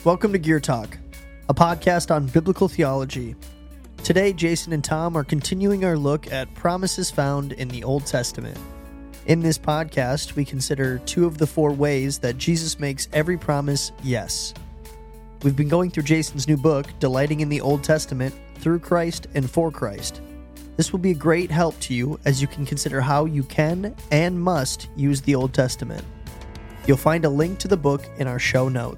Welcome to Gear Talk, a podcast on biblical theology. Today, Jason and Tom are continuing our look at promises found in the Old Testament. In this podcast, we consider two of the four ways that Jesus makes every promise yes. We've been going through Jason's new book, Delighting in the Old Testament, Through Christ and For Christ. This will be a great help to you as you can consider how you can and must use the Old Testament. You'll find a link to the book in our show note.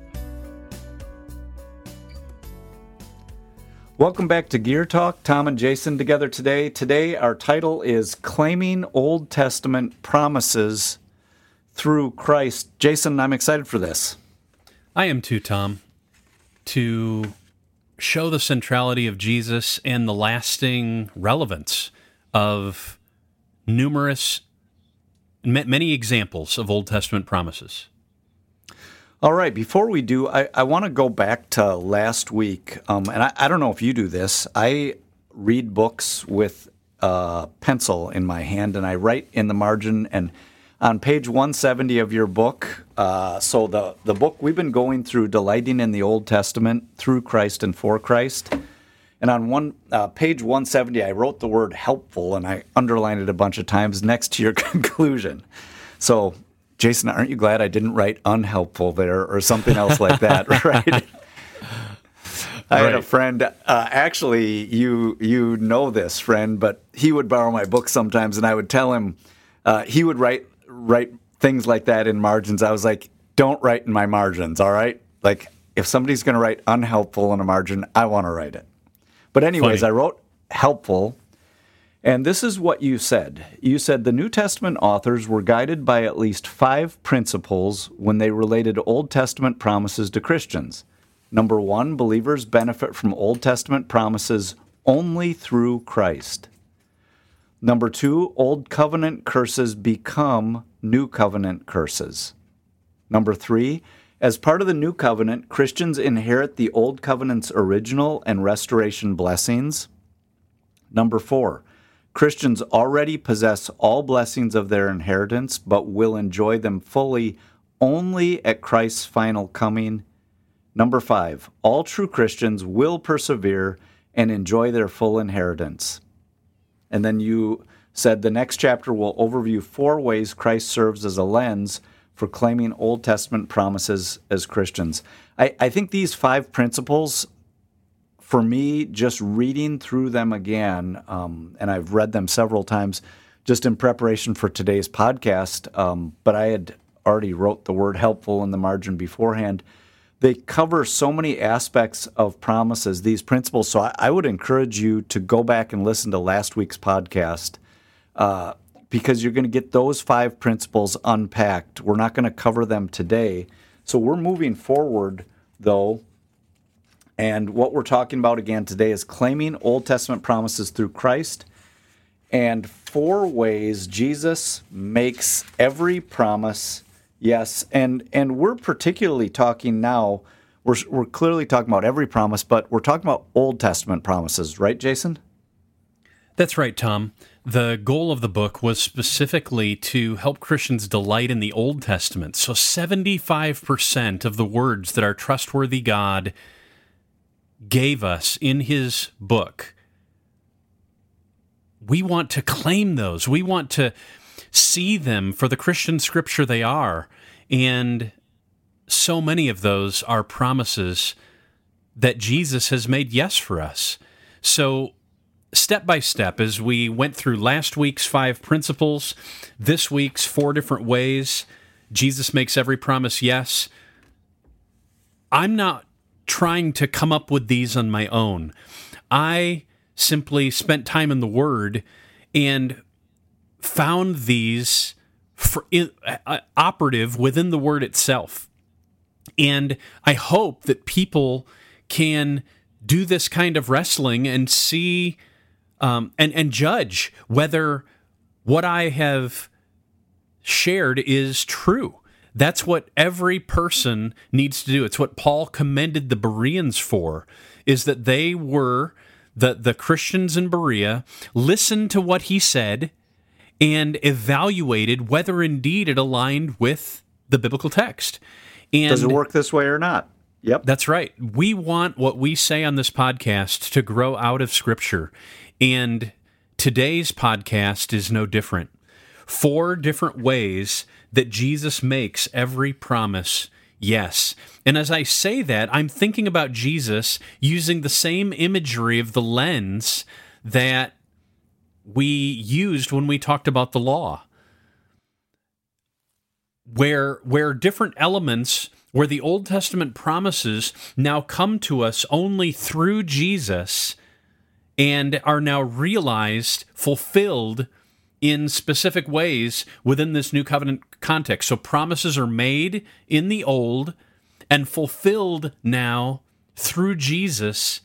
Welcome back to Gear Talk. Tom and Jason together today. Today our title is Claiming Old Testament Promises Through Christ. Jason, I'm excited for this. I am too, Tom. To show the centrality of Jesus and the lasting relevance of many examples of Old Testament promises. All right, before we do, I want to go back to last week, and I don't know if you do this. I read books with a pencil in my hand, and I write in the margin, and on page 170 of your book, so the book we've been going through, Delighting in the Old Testament, Through Christ and For Christ, and on page 170, I wrote the word helpful, and I underlined it a bunch of times next to your conclusion. So, Jason, aren't you glad I didn't write unhelpful there or something else like that, right? I had a friend, actually, you know this friend, but he would borrow my book sometimes, and I would tell him, he would write things like that in margins. I was like, don't write in my margins, all right? Like, if somebody's going to write unhelpful in a margin, I want to write it. But anyways, Funny. I wrote helpful, and this is what you said. You said the New Testament authors were guided by at least 5 principles when they related Old Testament promises to Christians. Number 1, believers benefit from Old Testament promises only through Christ. Number 2, Old Covenant curses become New Covenant curses. Number 3, as part of the New Covenant, Christians inherit the Old Covenant's original and restoration blessings. Number 4, Christians already possess all blessings of their inheritance, but will enjoy them fully only at Christ's final coming. Number 5, all true Christians will persevere and enjoy their full inheritance. And then you said the next chapter will overview 4 ways Christ serves as a lens for claiming Old Testament promises as Christians. I think these 5 principles, for me, just reading through them again, and I've read them several times just in preparation for today's podcast, but I had already wrote the word helpful in the margin beforehand. They cover so many aspects of promises, these principles, so I would encourage you to go back and listen to last week's podcast because you're going to get those 5 principles unpacked. We're not going to cover them today. So we're moving forward, though, and what we're talking about again today is claiming Old Testament promises through Christ and 4 ways Jesus makes every promise yes. And we're particularly talking now, we're clearly talking about every promise, but we're talking about Old Testament promises, right, Jason? That's right, Tom. The goal of the book was specifically to help Christians delight in the Old Testament. So 75% of the words that our trustworthy God gave us in his book, we want to claim those. We want to see them for the Christian scripture they are. And so many of those are promises that Jesus has made yes for us. So step by step, as we went through last week's 5 principles, this week's 4 different ways Jesus makes every promise yes, I'm not trying to come up with these on my own. I simply spent time in the Word and found these operative within the Word itself. And I hope that people can do this kind of wrestling and see and judge whether what I have shared is true. That's what every person needs to do. It's what Paul commended the Bereans for, is that they were, the Christians in Berea, listened to what he said and evaluated whether indeed it aligned with the biblical text. And does it work this way or not? Yep. That's right. We want what we say on this podcast to grow out of Scripture. And today's podcast is no different. 4 different ways that Jesus makes every promise yes. And as I say that, I'm thinking about Jesus using the same imagery of the lens that we used when we talked about the law, where different elements, where the Old Testament promises now come to us only through Jesus and are now realized, fulfilled in specific ways within this new covenant context. So promises are made in the old and fulfilled now through Jesus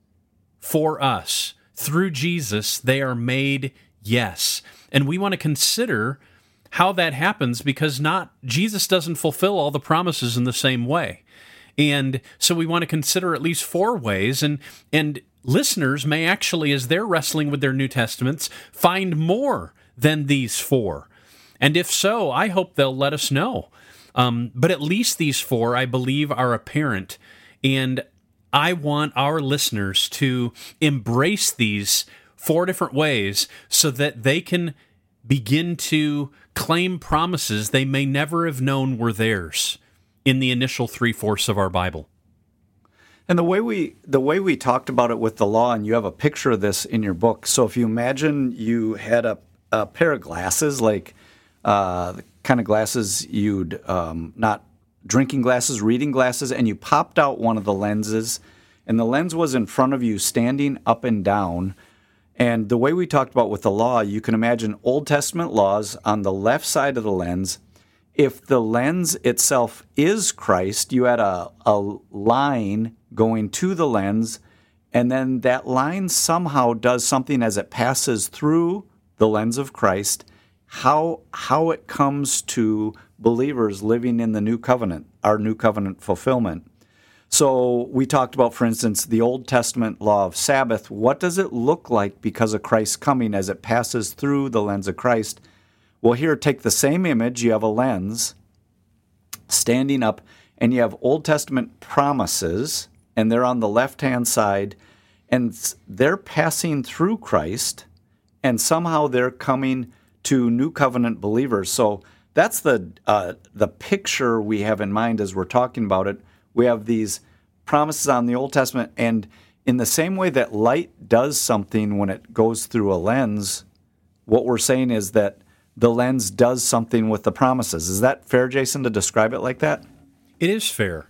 for us. Through Jesus, they are made yes. And we want to consider how that happens, because Jesus doesn't fulfill all the promises in the same way. And so we want to consider at least 4 ways, and listeners may actually, as they're wrestling with their New Testaments, find more than these 4. And if so, I hope they'll let us know. But at least these 4, I believe, are apparent. And I want our listeners to embrace these 4 different ways so that they can begin to claim promises they may never have known were theirs in the initial 3/4 of our Bible. And the way we talked about it with the law, and you have a picture of this in your book. So if you imagine you had a pair of glasses, like the kind of glasses you'd not drinking glasses, reading glasses, and you popped out one of the lenses, and the lens was in front of you, standing up and down. And the way we talked about with the law, you can imagine Old Testament laws on the left side of the lens. If the lens itself is Christ, you had a line going to the lens, and then that line somehow does something as it passes through the lens of Christ, how it comes to believers living in the new covenant, our new covenant fulfillment. So we talked about, for instance, the Old Testament law of Sabbath. What does it look like because of Christ's coming as it passes through the lens of Christ? Well, here, take the same image. You have a lens standing up, and you have Old Testament promises, and they're on the left-hand side, and they're passing through Christ, and somehow they're coming to new covenant believers. So that's the picture we have in mind as we're talking about it. We have these promises on the Old Testament, and in the same way that light does something when it goes through a lens, what we're saying is that the lens does something with the promises. Is that fair, Jason, to describe it like that? It is fair.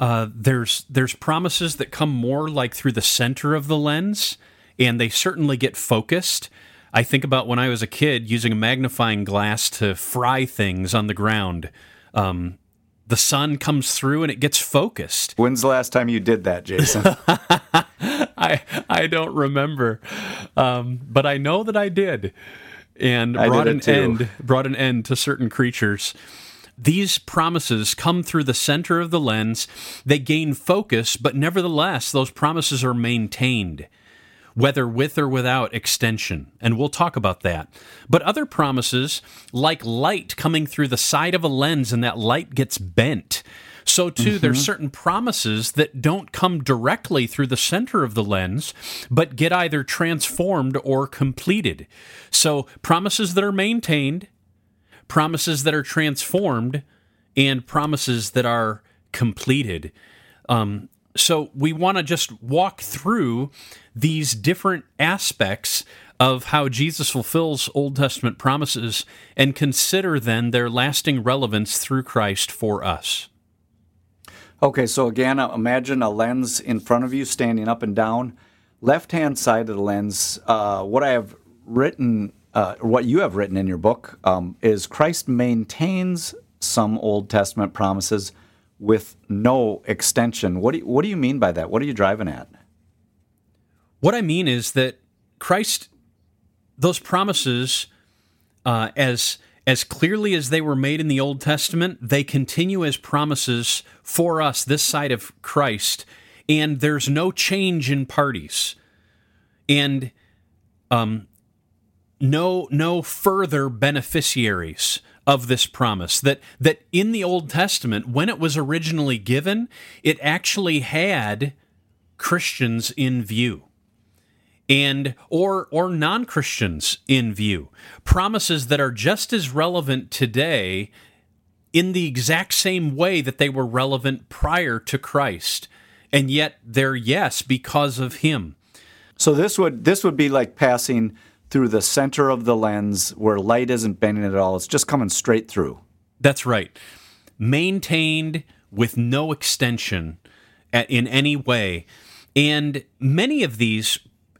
There's promises that come more like through the center of the lens, and they certainly get focused. I think about when I was a kid using a magnifying glass to fry things on the ground. The sun comes through and it gets focused. When's the last time you did that, Jason? I don't remember, but I know that I did, and brought an end to certain creatures. These promises come through the center of the lens. They gain focus, but nevertheless, those promises are maintained, whether with or without extension. And we'll talk about that. But other promises, like light coming through the side of a lens and that light gets bent. So too, there's certain promises that don't come directly through the center of the lens, but get either transformed or completed. So promises that are maintained, promises that are transformed, and promises that are completed. So we want to just walk through these different aspects of how Jesus fulfills Old Testament promises and consider then their lasting relevance through Christ for us. Okay, so again, imagine a lens in front of you standing up and down. Left-hand side of the lens, what you have written in your book is Christ maintains some Old Testament promises with no extension. What do you mean by that? What are you driving at? What I mean is that Christ, those promises, as clearly as they were made in the Old Testament, they continue as promises for us this side of Christ, and there's no change in parties, and no further beneficiaries of this promise, that in the Old Testament, when it was originally given, it actually had Christians in view, and or non-Christians in view. Promises that are just as relevant today in the exact same way that they were relevant prior to Christ, and yet they're yes because of him. So this would be like passing through the center of the lens where light isn't bending at all. It's just coming straight through. That's right. Maintained with no extension in any way. And many of these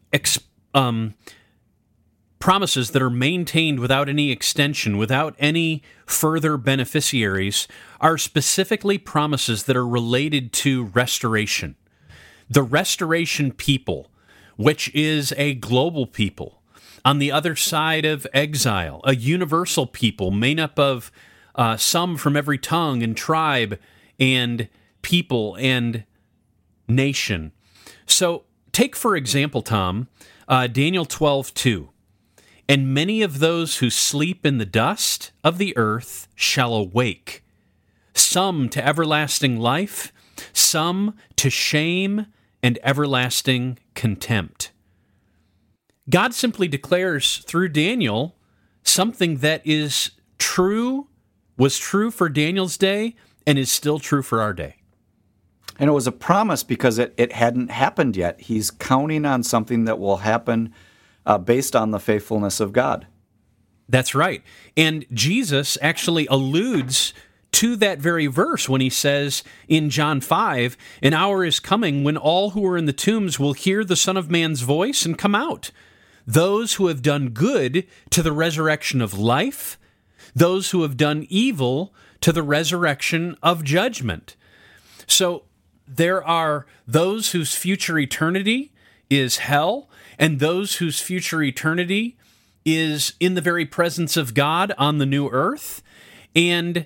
promises that are maintained without any extension, without any further beneficiaries, are specifically promises that are related to restoration. The restoration people, which is a global people, on the other side of exile, a universal people made up of some from every tongue and tribe and people and nation. So take, for example, Tom, Daniel 12:2. And many of those who sleep in the dust of the earth shall awake, some to everlasting life, some to shame and everlasting contempt. God simply declares through Daniel something that is true, was true for Daniel's day, and is still true for our day. And it was a promise because it hadn't happened yet. He's counting on something that will happen based on the faithfulness of God. That's right. And Jesus actually alludes to that very verse when he says in John 5, "An hour is coming when all who are in the tombs will hear the Son of Man's voice and come out. Those who have done good to the resurrection of life, those who have done evil to the resurrection of judgment." So there are those whose future eternity is hell, and those whose future eternity is in the very presence of God on the new earth. And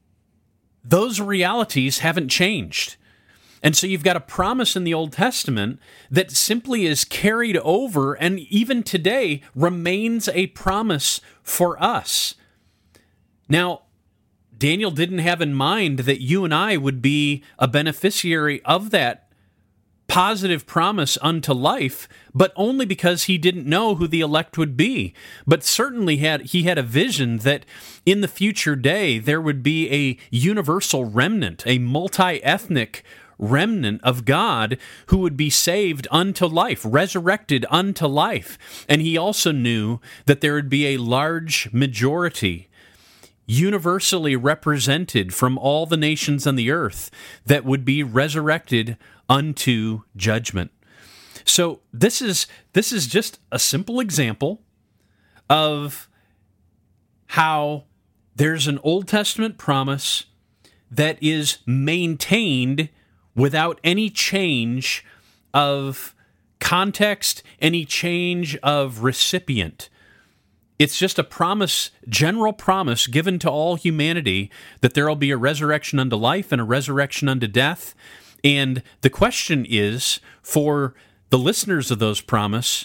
those realities haven't changed. And so you've got a promise in the Old Testament that simply is carried over and even today remains a promise for us. Now, Daniel didn't have in mind that you and I would be a beneficiary of that positive promise unto life, but only because he didn't know who the elect would be. But certainly he had a vision that in the future day there would be a universal remnant, a multi-ethnic remnant of God who would be saved unto life, resurrected unto life. And he also knew that there would be a large majority universally represented from all the nations on the earth that would be resurrected unto judgment. So this is just a simple example of how there's an Old Testament promise that is maintained without any change of context, any change of recipient. It's just a promise, general promise given to all humanity that there will be a resurrection unto life and a resurrection unto death. And the question is, for the listeners of those promises,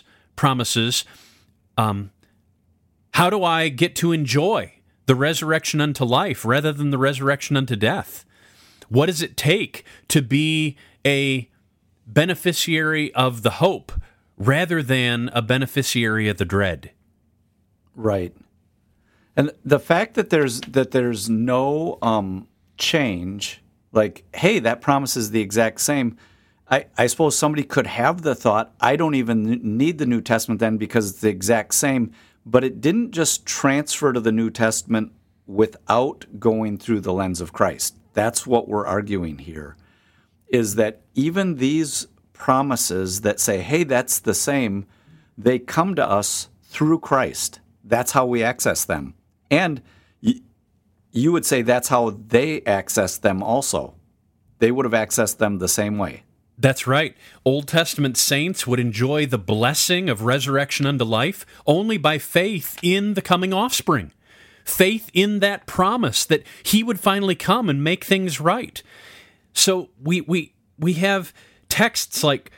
how do I get to enjoy the resurrection unto life rather than the resurrection unto death? What does it take to be a beneficiary of the hope rather than a beneficiary of the dread? Right. And the fact that there's no change, like, hey, that promise is the exact same. I suppose somebody could have the thought, I don't even need the New Testament then because it's the exact same. But it didn't just transfer to the New Testament without going through the lens of Christ. That's what we're arguing here, is that even these promises that say, hey, that's the same, they come to us through Christ. That's how we access them. And you would say that's how they access them also. They would have accessed them the same way. That's right. Old Testament saints would enjoy the blessing of resurrection unto life only by faith in the coming offspring. Faith in that promise that he would finally come and make things right. So we have texts like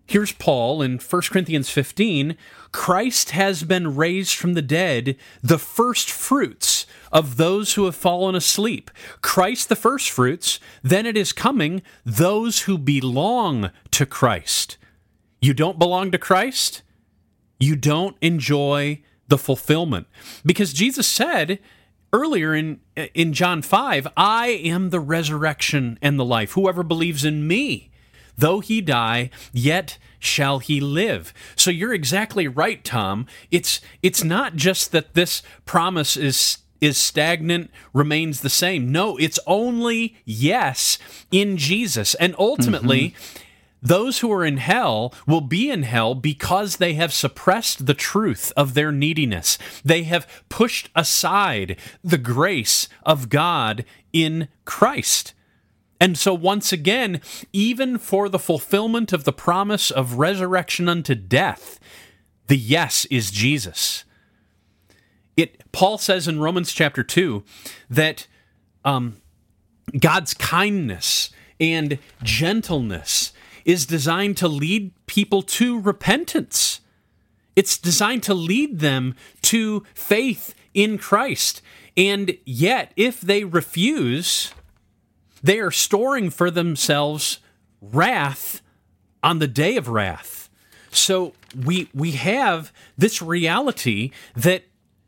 Here's Paul in 1 Corinthians 15. Christ has been raised from the dead, the first fruits of those who have fallen asleep. Christ the first fruits, then it is coming those who belong to Christ. You don't belong to Christ? You don't enjoy the fulfillment. Because Jesus said earlier in John 5, I am the resurrection and the life. Whoever believes in me, though he die, yet shall he live. So you're exactly right, Tom. It's not just that this promise is stagnant, remains the same. No, it's only yes in Jesus. And ultimately, those who are in hell will be in hell because they have suppressed the truth of their neediness. They have pushed aside the grace of God in Christ. And so once again, even for the fulfillment of the promise of resurrection unto death, the yes is Jesus. Paul says in Romans chapter 2 that God's kindness and gentleness is designed to lead people to repentance. It's designed to lead them to faith in Christ. And yet, if they refuse, they are storing for themselves wrath on the day of wrath. So we have this reality that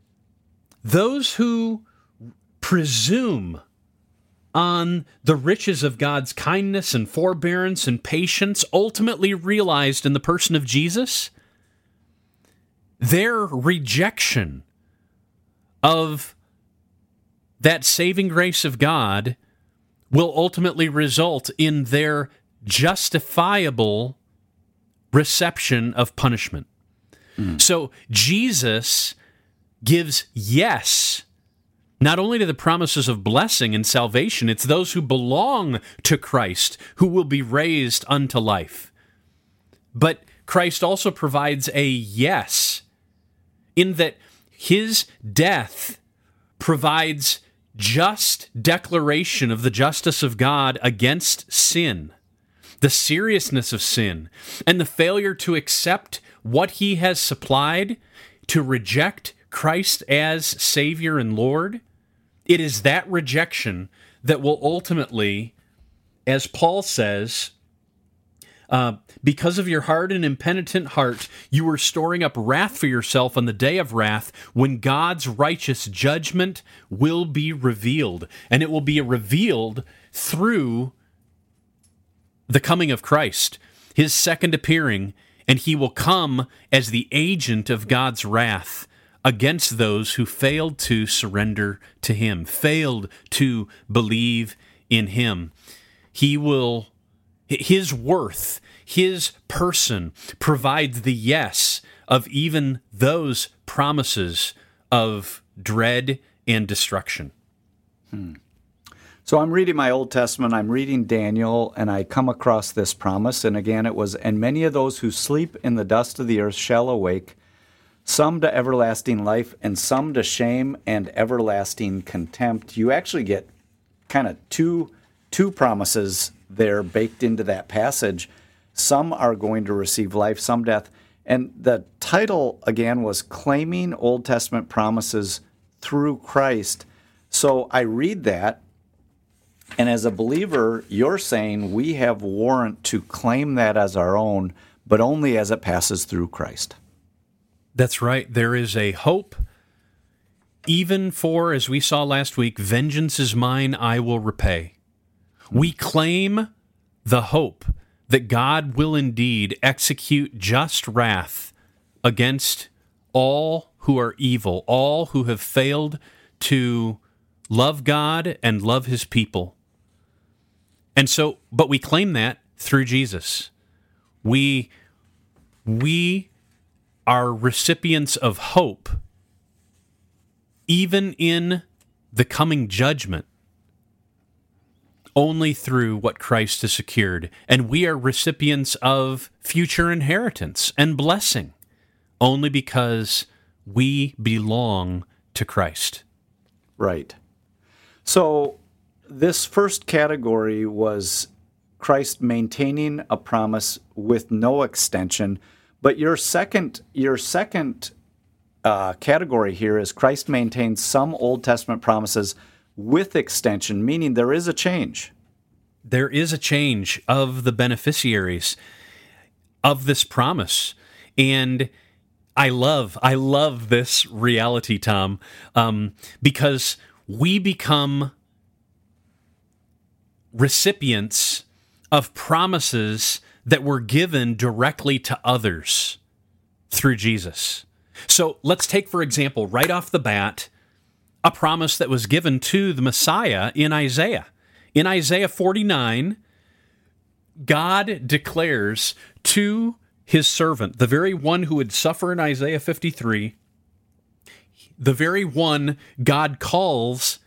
those who presume on the riches of God's kindness and forbearance and patience ultimately realized in the person of Jesus, their rejection of that saving grace of God will ultimately result in their justifiable reception of punishment. So Jesus gives yes, not only to the promises of blessing and salvation, it's those who belong to Christ who will be raised unto life. But Christ also provides a yes in that his death provides just declaration of the justice of God against sin, the seriousness of sin, and the failure to accept what he has supplied, to reject Christ as Savior and Lord. It is that rejection that will ultimately, as Paul says, because of your hard and impenitent heart, you are storing up wrath for yourself on the day of wrath when God's righteous judgment will be revealed. And it will be revealed through the coming of Christ, his second appearing, and he will come as the agent of God's wrath against those who failed to surrender to him, failed to believe in him. His worth, his person provides the yes of even those promises of dread and destruction. So I'm reading my Old Testament, I'm reading Daniel, and I come across this promise, and again it was, and many of those who sleep in the dust of the earth shall awake, some to everlasting life, and some to shame and everlasting contempt. You actually get kind of two promises there baked into that passage. Some are going to receive life, some death. And the title, again, was Claiming Old Testament Promises Through Christ. So I read that, and as a believer, you're saying we have warrant to claim that as our own, but only as it passes through Christ. That's right. There is a hope, even for, as we saw last week, vengeance is mine, I will repay. We claim the hope that God will indeed execute just wrath against all who are evil, all who have failed to love God and love his people. And so, but we claim that through Jesus. We are recipients of hope, even in the coming judgment, only through what Christ has secured. And we are recipients of future inheritance and blessing, only because we belong to Christ. Right. So this first category was Christ maintaining a promise with no extension. But your second category here is Christ maintains some Old Testament promises with extension, meaning there is a change. There is a change of the beneficiaries of this promise. And I love this reality, Tom, because we become recipients of promises that were given directly to others through Jesus. So let's take, for example, right off the bat, a promise that was given to the Messiah in Isaiah. In Isaiah 49, God declares to his servant, the very one who would suffer in Isaiah 53, the very one God calls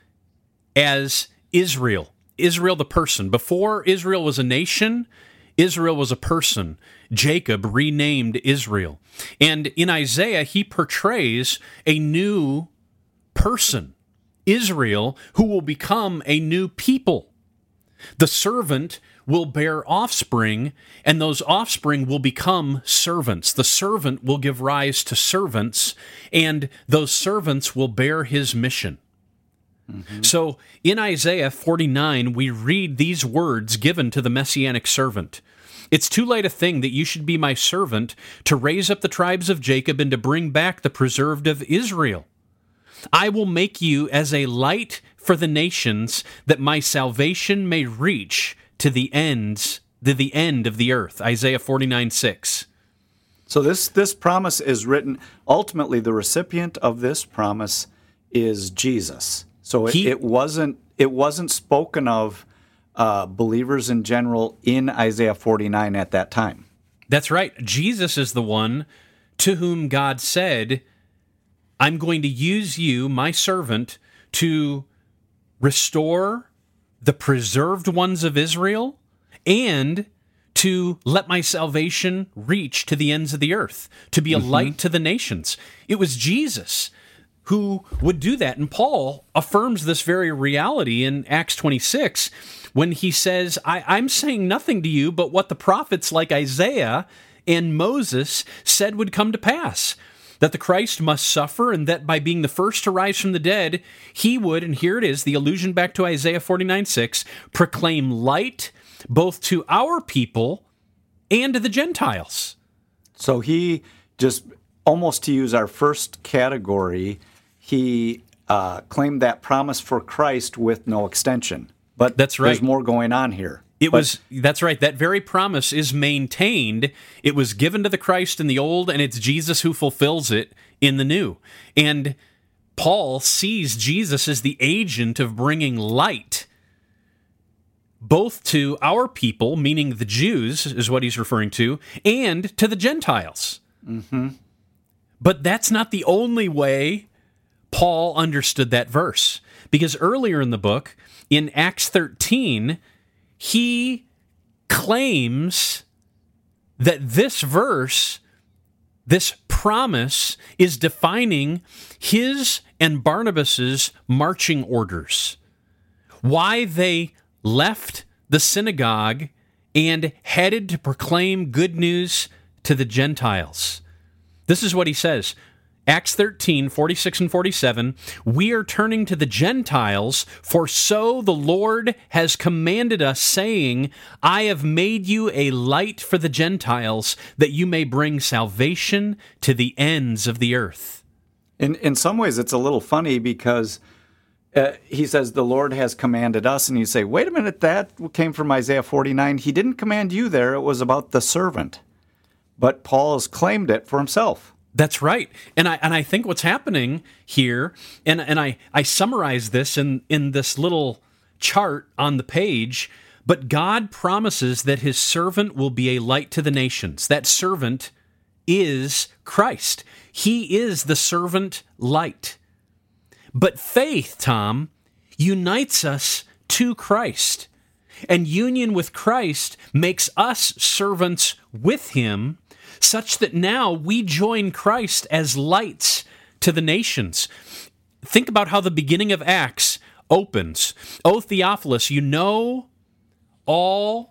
as Israel. Israel the person. Before Israel was a nation, Israel was a person. Jacob renamed Israel. And in Isaiah, he portrays a new person, Israel, who will become a new people. The servant will bear offspring, and those offspring will become servants. The servant will give rise to servants, and those servants will bear his mission. Mm-hmm. So in Isaiah 49, we read these words given to the Messianic servant. It's too late a thing that you should be my servant to raise up the tribes of Jacob and to bring back the preserved of Israel. I will make you as a light for the nations, that my salvation may reach to the end of the earth. Isaiah 49:6. So this promise is written, ultimately the recipient of this promise is Jesus. So it wasn't spoken of believers in general in Isaiah 49 at that time. That's right. Jesus is the one to whom God said, I'm going to use you, my servant, to restore the preserved ones of Israel and to let my salvation reach to the ends of the earth, to be a light to the nations. It was Jesus who would do that. And Paul affirms this very reality in Acts 26 when he says, I'm saying nothing to you but what the prophets like Isaiah and Moses said would come to pass, that the Christ must suffer, and that by being the first to rise from the dead, he would, and here it is, the allusion back to Isaiah 49:6, proclaim light both to our people and to the Gentiles. So he just, almost to use our first category, he claimed that promise for Christ with no extension. But that's right. There's more going on here. That's right. That very promise is maintained. It was given to the Christ in the old, and it's Jesus who fulfills it in the new. And Paul sees Jesus as the agent of bringing light both to our people, meaning the Jews is what he's referring to, and to the Gentiles. Mm-hmm. But that's not the only way Paul understood that verse, because earlier in the book, in Acts 13, he claims that this verse, this promise, is defining his and Barnabas's marching orders, why they left the synagogue and headed to proclaim good news to the Gentiles. This is what he says. Acts 13, 46 and 47, we are turning to the Gentiles, for so the Lord has commanded us, saying, I have made you a light for the Gentiles, that you may bring salvation to the ends of the earth. In some ways, it's a little funny because he says, the Lord has commanded us, and you say, wait a minute, that came from Isaiah 49. He didn't command you there. It was about the servant. But Paul has claimed it for himself. That's right. And I think what's happening here, and I summarize this in this little chart on the page, but God promises that his servant will be a light to the nations. That servant is Christ. He is the servant light. But faith, Tom, unites us to Christ. And union with Christ makes us servants with him, such that now we join Christ as lights to the nations. Think about how the beginning of Acts opens. O Theophilus, you know all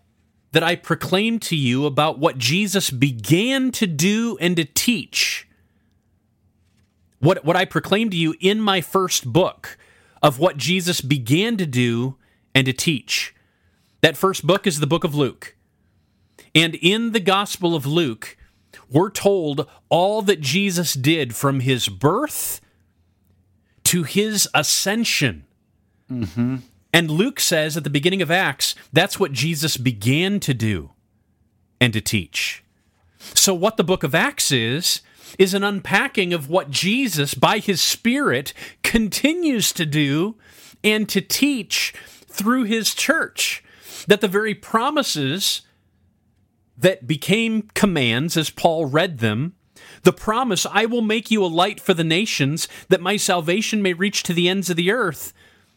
that I proclaim to you about what Jesus began to do and to teach. What I proclaimed to you in my first book of what Jesus began to do and to teach. That first book is the book of Luke. And in the Gospel of Luke, we're told all that Jesus did from his birth to his ascension. Mm-hmm. And Luke says at the beginning of Acts, that's what Jesus began to do and to teach. So what the book of Acts is an unpacking of what Jesus, by his Spirit, continues to do and to teach through his church. That the very promises that became commands as Paul read them, the promise, I will make you a light for the nations, that my salvation may reach to the ends of the earth.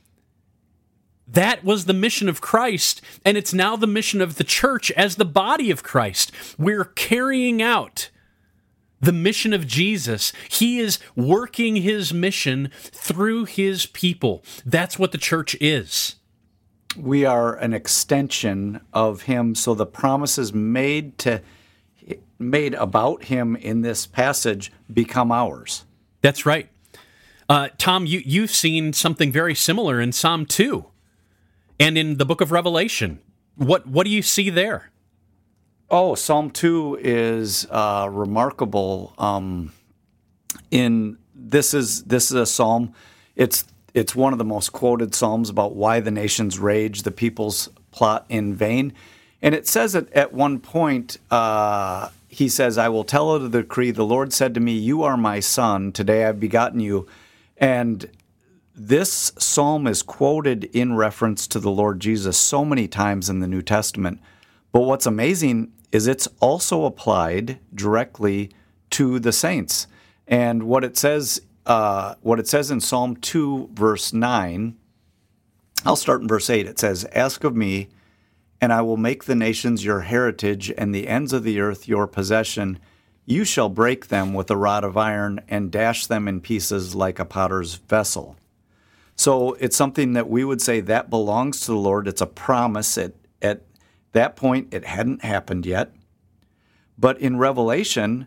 That was the mission of Christ, and it's now the mission of the church as the body of Christ. We're carrying out the mission of Jesus. He is working his mission through his people. That's what the church is. We are an extension of him, so the promises made about him in this passage become ours. That's right. Tom, you've seen something very similar in Psalm 2 and in the book of Revelation. What do you see there? Oh, Psalm 2 is remarkable. This is a psalm. It's one of the most quoted psalms about why the nations rage, the peoples plot in vain. And it says at one point, he says, I will tell of the decree, the Lord said to me, you are my son, today I've begotten you. And this psalm is quoted in reference to the Lord Jesus so many times in the New Testament. But what's amazing is it's also applied directly to the saints. And what it says in Psalm 2, verse 9, I'll start in verse 8. It says, ask of me, and I will make the nations your heritage and the ends of the earth your possession. You shall break them with a rod of iron and dash them in pieces like a potter's vessel. So it's something that we would say that belongs to the Lord. It's a promise. At that point, it hadn't happened yet. But in Revelation,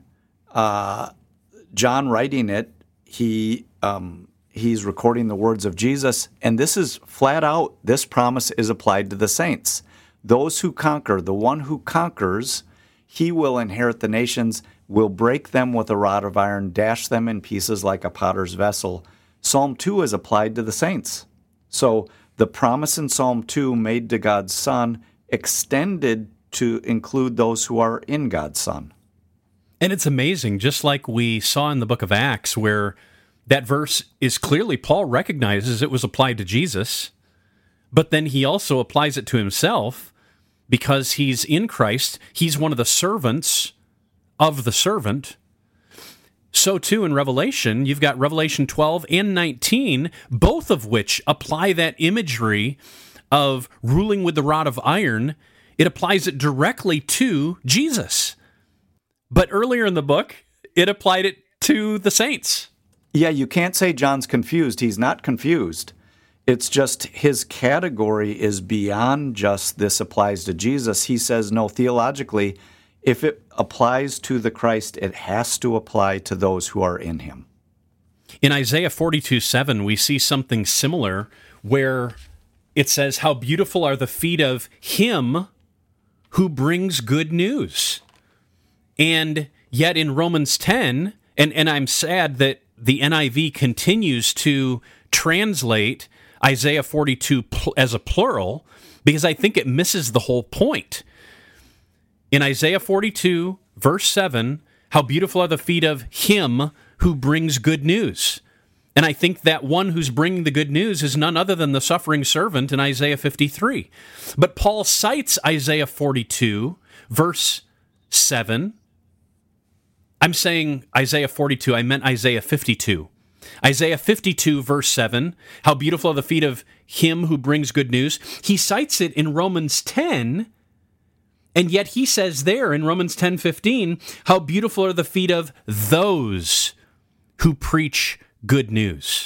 John writing it, he's recording the words of Jesus, and this is flat out, this promise is applied to the saints. Those who conquer, the one who conquers, he will inherit the nations, will break them with a rod of iron, dash them in pieces like a potter's vessel. Psalm 2 is applied to the saints. So the promise in Psalm 2 made to God's Son extended to include those who are in God's Son. And it's amazing, just like we saw in the book of Acts, where that verse is clearly, Paul recognizes it was applied to Jesus, but then he also applies it to himself because he's in Christ. He's one of the servants of the servant. So too in Revelation, you've got Revelation 12 and 19, both of which apply that imagery of ruling with the rod of iron. It applies it directly to Jesus. But earlier in the book, it applied it to the saints. Yeah, you can't say John's confused. He's not confused. It's just his category is beyond just this applies to Jesus. He says, no, theologically, if it applies to the Christ, it has to apply to those who are in him. In Isaiah 42:7, we see something similar where it says, how beautiful are the feet of him who brings good news. And yet in Romans 10, and I'm sad that the NIV continues to translate Isaiah 42 as a plural, because I think it misses the whole point. In Isaiah 42, verse 7, how beautiful are the feet of him who brings good news. And I think that one who's bringing the good news is none other than the suffering servant in Isaiah 53. But Paul cites Isaiah 42, verse 7. I'm saying Isaiah 42, I meant Isaiah 52. Isaiah 52, verse 7, how beautiful are the feet of him who brings good news. He cites it in Romans 10, and yet he says there in Romans 10:15, how beautiful are the feet of those who preach good news.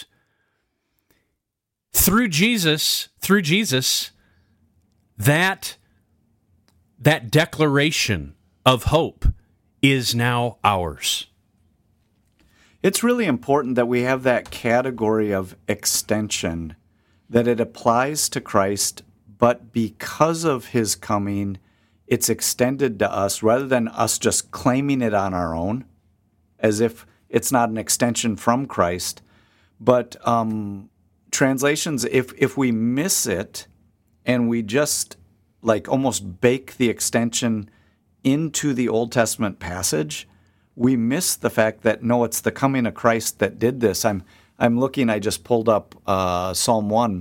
Through Jesus, that that declaration of hope is now ours. It's really important that we have that category of extension, that it applies to Christ, but because of his coming, it's extended to us rather than us just claiming it on our own, as if it's not an extension from Christ. But translations, if we miss it and we just like almost bake the extension into the Old Testament passage, we miss the fact that, no, it's the coming of Christ that did this. I'm looking, I just pulled up Psalm 1,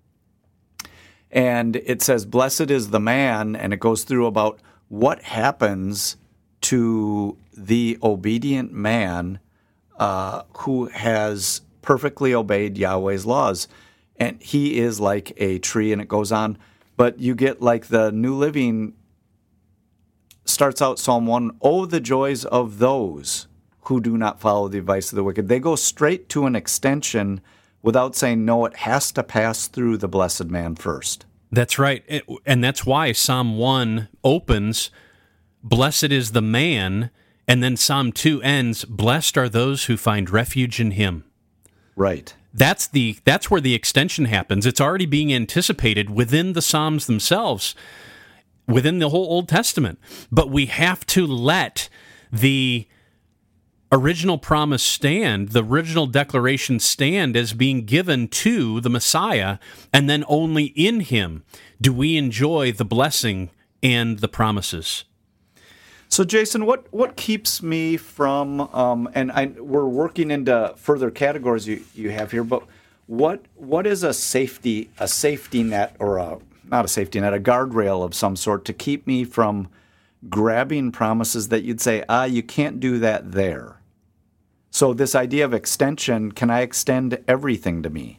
and it says, "Blessed is the man," and it goes through about what happens to the obedient man who has perfectly obeyed Yahweh's laws. And he is like a tree, and it goes on. But you get like the New Living starts out Psalm 1, "Oh, the joys of those who do not follow the advice of the wicked." They go straight to an extension without saying, no, it has to pass through the blessed man first. That's right. And that's why Psalm 1 opens, "Blessed is the man," and then Psalm 2 ends, "Blessed are those who find refuge in him." Right. That's where the extension happens. It's already being anticipated within the Psalms themselves, within the whole Old Testament. But we have to let the original promise stand, the original declaration stand as being given to the Messiah, and then only in him do we enjoy the blessing and the promises. So, Jason, what keeps me from, we're working into further categories you have here, but what is a safety net, or not a safety net, a guardrail of some sort to keep me from grabbing promises that you'd say, you can't do that there? So this idea of extension, can I extend everything to me?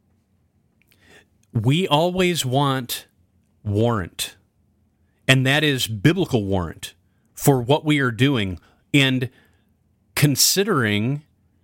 We always want warrant, and that is biblical warrant for what we are doing, and considering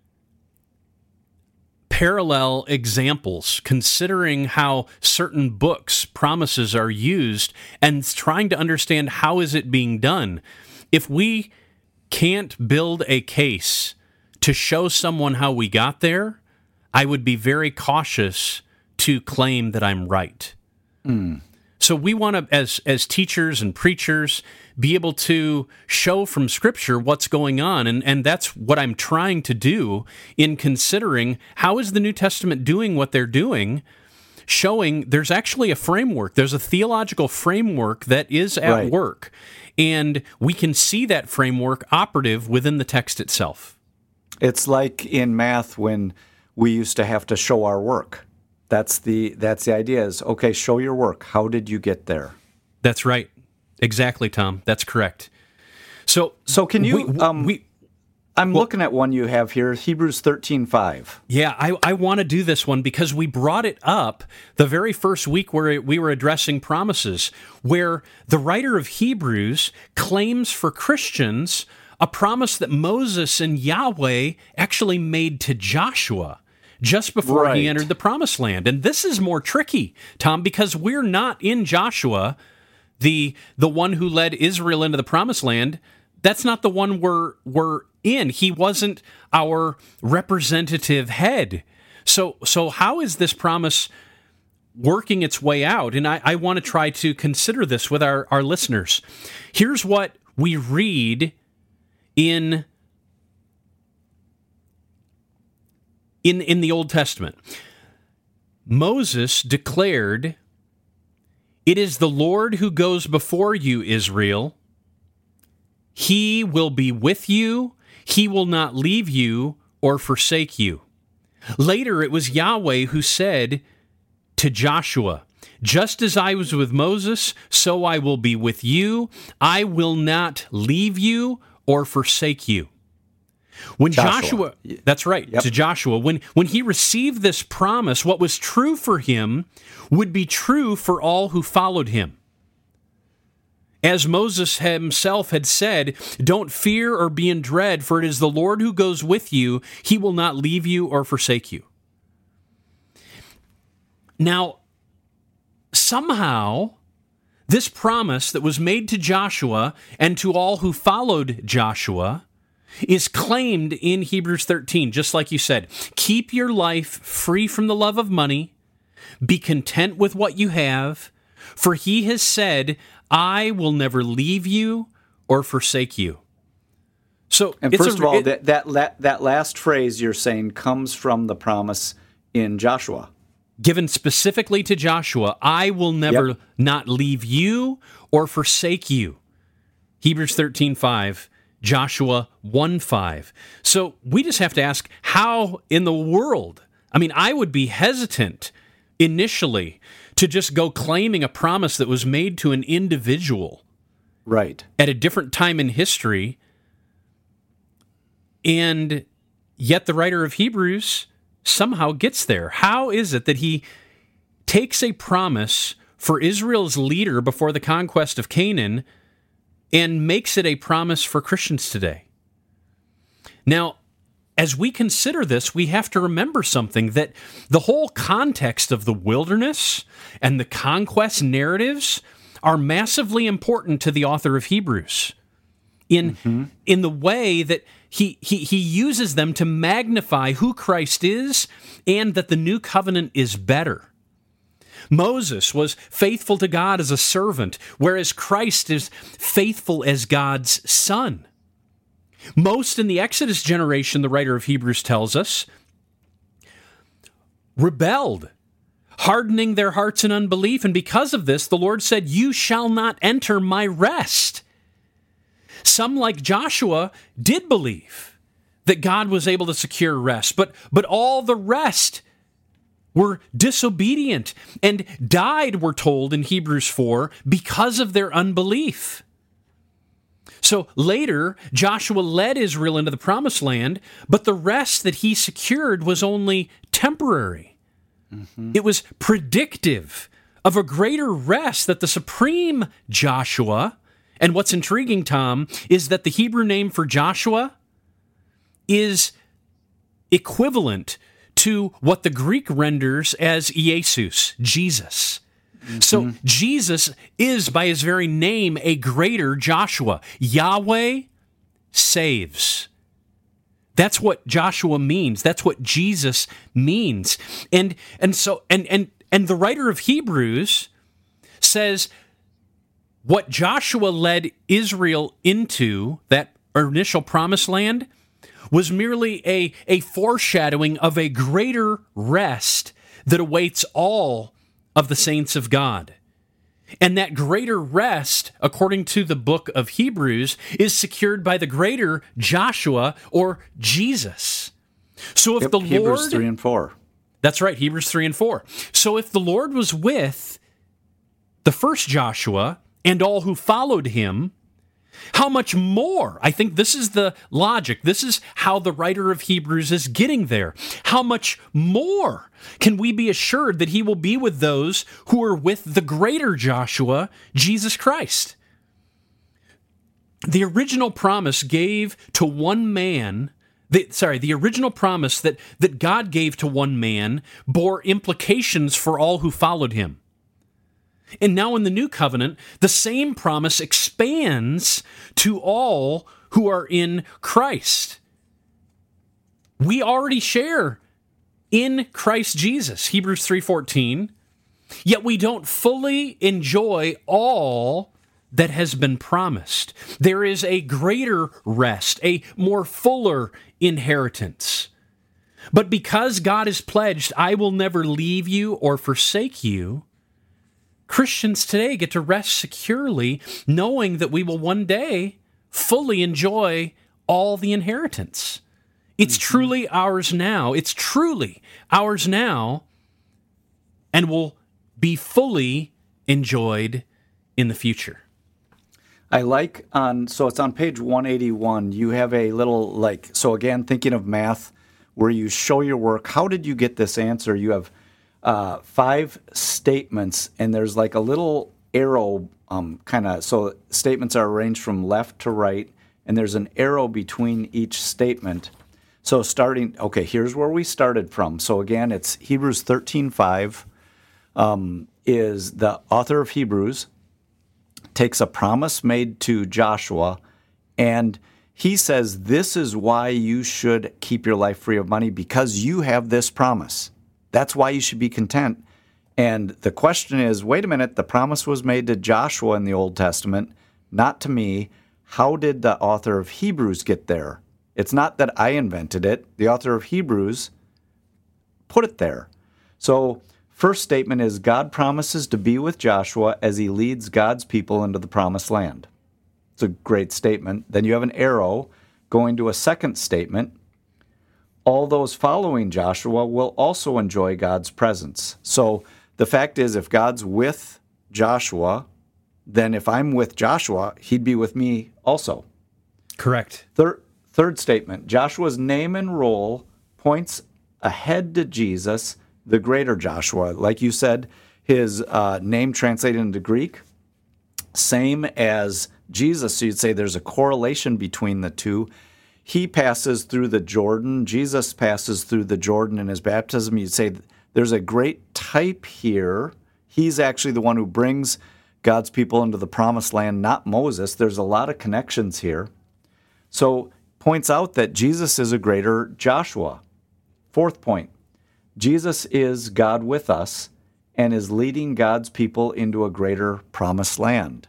parallel examples, considering how certain books, promises are used, and trying to understand how is it being done. If we can't build a case to show someone how we got there, I would be very cautious to claim that I'm right. So we want to, as teachers and preachers, be able to show from Scripture what's going on, and that's what I'm trying to do in considering how is the New Testament doing what they're doing, showing there's actually a framework, there's a theological framework that is at work, and we can see that framework operative within the text itself. It's like in math when we used to have to show our work. That's the idea is, okay, show your work. How did you get there? That's right. Exactly, Tom. That's correct. So can you, I'm looking at one you have here, Hebrews 13:5. Yeah, I want to do this one because we brought it up the very first week where we were addressing promises, where the writer of Hebrews claims for Christians a promise that Moses and Yahweh actually made to Joshua just before he entered the promised land. And this is more tricky, Tom, because we're not in Joshua, the one who led Israel into the promised land. That's not the one we're in. He wasn't our representative head. So how is this promise working its way out? And I want to try to consider this with our listeners. Here's what we read in the Old Testament. Moses declared, "It is the Lord who goes before you, Israel. He will be with you. He will not leave you or forsake you." Later, it was Yahweh who said to Joshua, "Just as I was with Moses, so I will be with you. I will not leave you or forsake you." When Joshua, that's right, to Joshua, when he received this promise, what was true for him would be true for all who followed him. As Moses himself had said, "Don't fear or be in dread, for it is the Lord who goes with you. He will not leave you or forsake you." Now, somehow, This promise that was made to Joshua and to all who followed Joshua is claimed in Hebrews 13, just like you said. Keep your life free from the love of money. Be content with what you have, for he has said, I will never leave you or forsake you. So, and first of all, that last phrase you're saying comes from the promise in Joshua. Given specifically to Joshua, I will never not leave you or forsake you. Hebrews 13:5, Joshua 1:5. So we just have to ask, how in the world? I mean, I would be hesitant initially to just go claiming a promise that was made to an individual, right, at a different time in history, and yet the writer of Hebrews somehow gets there. How is it that he takes a promise for Israel's leader before the conquest of Canaan and makes it a promise for Christians today? Now, as we consider this, we have to remember something, that the whole context of the wilderness and the conquest narratives are massively important to the author of Hebrews in the way that he uses them to magnify who Christ is and that the new covenant is better. Moses was faithful to God as a servant, whereas Christ is faithful as God's son. Most in the Exodus generation, the writer of Hebrews tells us, rebelled, hardening their hearts in unbelief, and because of this, the Lord said, you shall not enter my rest. Some, like Joshua, did believe that God was able to secure rest, but all the rest were disobedient and died, we're told in Hebrews 4, because of their unbelief. So later, Joshua led Israel into the promised land, but the rest that he secured was only temporary. It was predictive of a greater rest that the supreme Joshua. And what's intriguing, Tom, is that the Hebrew name for Joshua is equivalent to what the Greek renders as Jesus, Jesus. So Jesus is, by his very name, a greater Joshua. Yahweh saves. That's what Joshua means. That's what Jesus means. And the writer of Hebrews says, what Joshua led Israel into, that initial promised land, was merely a foreshadowing of a greater rest that awaits all of the saints of God. And that greater rest, according to the book of Hebrews, is secured by the greater Joshua or Jesus. So if the Lord... Hebrews 3 and 4. That's right, Hebrews 3 and 4. So if the Lord was with the first Joshua and all who followed him, how much more? I think this is the logic. This is how the writer of Hebrews is getting there. How much more can we be assured that he will be with those who are with the greater Joshua, Jesus Christ? The original promise gave to one man, the original promise that God gave to one man bore implications for all who followed him. And now in the new covenant, the same promise expands to all who are in Christ. We already share in Christ Jesus, Hebrews 3:14, yet we don't fully enjoy all that has been promised. There is a greater rest, a more fuller inheritance. But because God has pledged, I will never leave you or forsake you, Christians today get to rest securely, knowing that we will one day fully enjoy all the inheritance. It's truly ours now. It's truly ours now, and will be fully enjoyed in the future. I like so it's on page 181, you have a little, so again, thinking of math, where you show your work. How did you get this answer? You have 5 statements, and there's like a little arrow so statements are arranged from left to right, and there's an arrow between each statement. So here's where we started from. So again, it's Hebrews 13:5 is the author of Hebrews takes a promise made to Joshua, and he says, this is why you should keep your life free of money, because you have this promise. That's why you should be content. And the question is, wait a minute, the promise was made to Joshua in the Old Testament, not to me. How did the author of Hebrews get there? It's not that I invented it. The author of Hebrews put it there. So, first statement is God promises to be with Joshua as he leads God's people into the promised land. It's a great statement. Then you have an arrow going to a second statement. All those following Joshua will also enjoy God's presence. So the fact is, if God's with Joshua, then if I'm with Joshua, he'd be with me also. Correct. Third statement, Joshua's name and role points ahead to Jesus, the greater Joshua. Like you said, his name translated into Greek, same as Jesus. So you'd say there's a correlation between the two. He passes through the Jordan. Jesus passes through the Jordan in his baptism. You'd say there's a great type here. He's actually the one who brings God's people into the promised land, not Moses. There's a lot of connections here. So points out that Jesus is a greater Joshua. Fourth point, Jesus is God with us and is leading God's people into a greater promised land.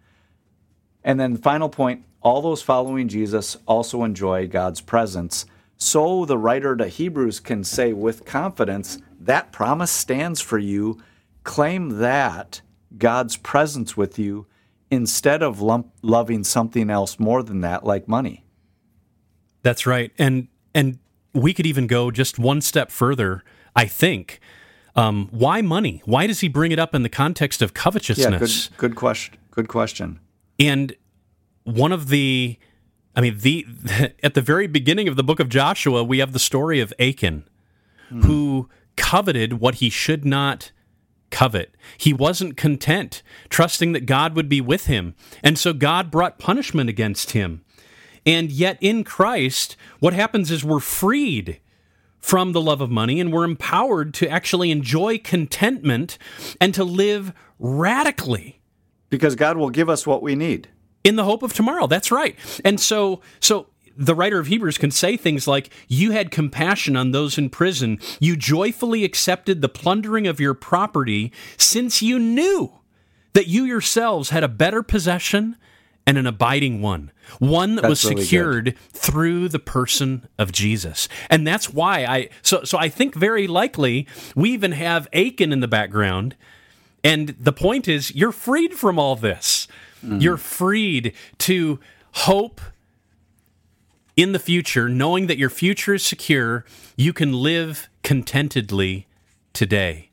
And then the final point, all those following Jesus also enjoy God's presence. So the writer to Hebrews can say with confidence, that promise stands for you. Claim that, God's presence with you, instead of loving something else more than that, like money. That's right. And we could even go just one step further, I think. Why money? Why does he bring it up in the context of covetousness? Yeah, good question. Good question. And one of at the very beginning of the book of Joshua, we have the story of Achan, who coveted what he should not covet. He wasn't content, trusting that God would be with him. And so God brought punishment against him. And yet in Christ, what happens is we're freed from the love of money, and we're empowered to actually enjoy contentment and to live radically. Because God will give us what we need. In the hope of tomorrow. That's right. And so the writer of Hebrews can say things like, you had compassion on those in prison. You joyfully accepted the plundering of your property, since you knew that you yourselves had a better possession and an abiding one that was secured really through the person of Jesus. And that's why I think very likely we even have Achan in the background. And the point is, you're freed from all this. You're freed to hope in the future, knowing that your future is secure. You can live contentedly today.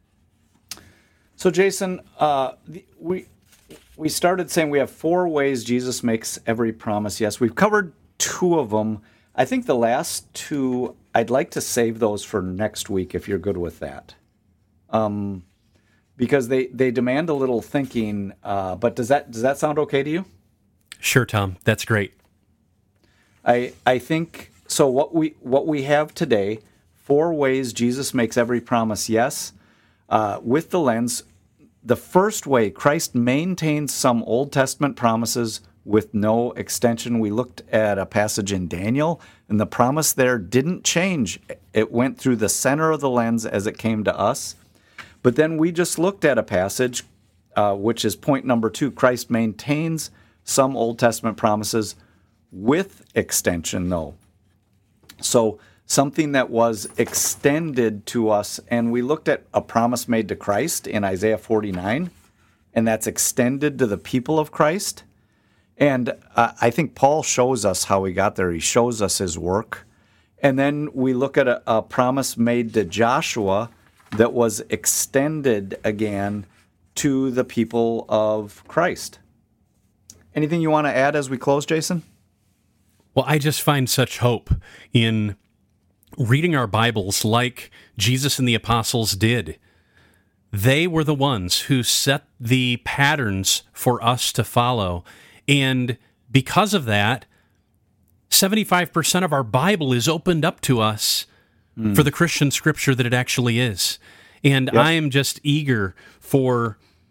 So, Jason, we started saying we have 4 ways Jesus makes every promise yes. We've covered 2 of them. I think the last 2, I'd like to save those for next week, if you're good with that. Because they demand a little thinking, but does that sound okay to you? Sure, Tom. That's great. I think so. What we have today, 4 ways Jesus makes every promise yes, with the lens. The first way, Christ maintains some Old Testament promises with no extension. We looked at a passage in Daniel, and the promise there didn't change. It went through the center of the lens as it came to us. But then we just looked at a passage, which is point number 2. Christ maintains some Old Testament promises with extension, though. So something that was extended to us, and we looked at a promise made to Christ in Isaiah 49, and that's extended to the people of Christ. And I think Paul shows us how he got there. He shows us his work. And then we look at a promise made to Joshua that was extended again to the people of Christ. Anything you want to add as we close, Jason? Well, I just find such hope in reading our Bibles like Jesus and the apostles did. They were the ones who set the patterns for us to follow. And because of that, 75% of our Bible is opened up to us for the Christian scripture that it actually is. And I am just eager for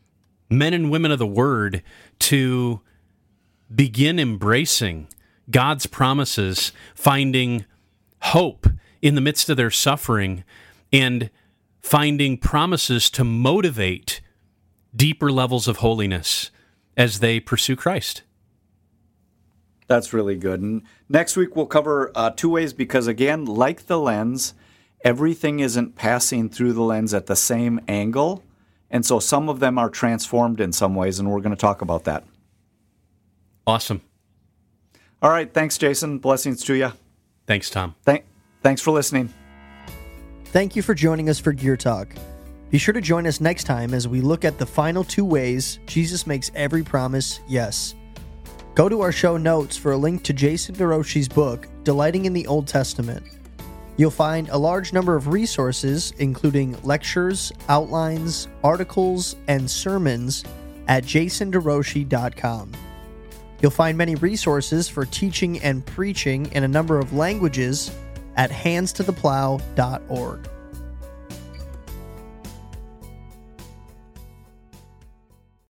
men and women of the Word to begin embracing God's promises, finding hope in the midst of their suffering, and finding promises to motivate deeper levels of holiness as they pursue Christ. That's really good. And next week we'll cover 2 ways because, again, like the lens, everything isn't passing through the lens at the same angle. And so some of them are transformed in some ways, and we're going to talk about that. Awesome. All right. Thanks, Jason. Blessings to you. Thanks, Tom. Thanks for listening. Thank you for joining us for Gear Talk. Be sure to join us next time as we look at the final 2 ways Jesus makes every promise yes. Go to our show notes for a link to Jason DeRouchie's book, Delighting in the Old Testament. You'll find a large number of resources, including lectures, outlines, articles, and sermons at jasonderouchie.com. You'll find many resources for teaching and preaching in a number of languages at handstotheplow.org.